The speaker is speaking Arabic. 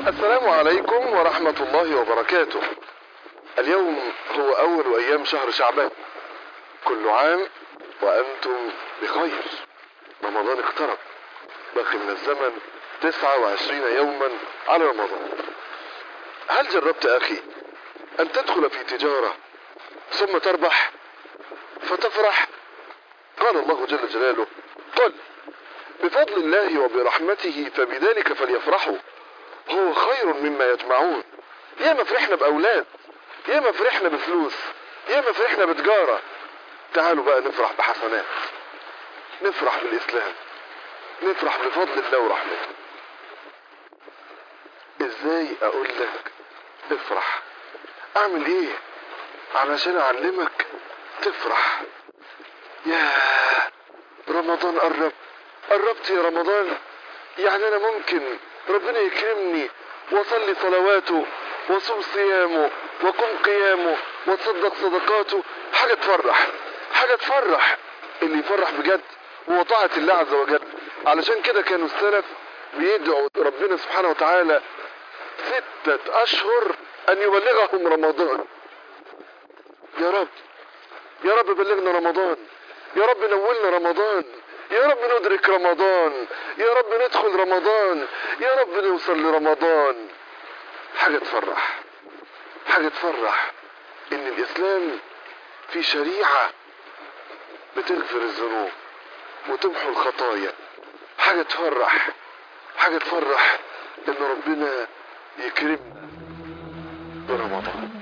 السلام عليكم ورحمة الله وبركاته. اليوم هو أول أيام شهر شعبان، كل عام وأنتم بخير. رمضان اقترب، باقي من الزمن 29 يوما على رمضان. هل جربت أخي أن تدخل في تجارة ثم تربح فتفرح؟ قال الله جل جلاله: قل بفضل الله وبرحمته فبذلك فليفرحوا هو خير مما يجمعون. ياما فرحنا بأولاد، ياما فرحنا بفلوس، ياما فرحنا بتجارة. تعالوا بقى نفرح بحسنات، نفرح بالإسلام، نفرح بفضل الله ورحمته. ازاي اقول لك افرح؟ اعمل ايه علشان اعلمك تفرح؟ يا رمضان قربت يا رمضان. يعني انا ممكن ربنا يكرمني واصلي صلواته واصوم صيامه واقوم قيامه واتصدق صدقاته. حاجة تفرح. اللي يفرح بجد هو طاعة الله عز وجل. علشان كده كانوا السلف بيدعوا ربنا سبحانه وتعالى 6 أشهر أن يبلغهم رمضان. يا رب بلغنا رمضان، يا رب نولنا رمضان، يا رب ندرك رمضان، يا رب ندخل رمضان، يا رب نوصل لرمضان. حاجة تفرح إن الإسلام في شريعة بتغفر الذنوب وتمحو الخطايا. حاجة تفرح إن ربنا يكرمنا برمضان.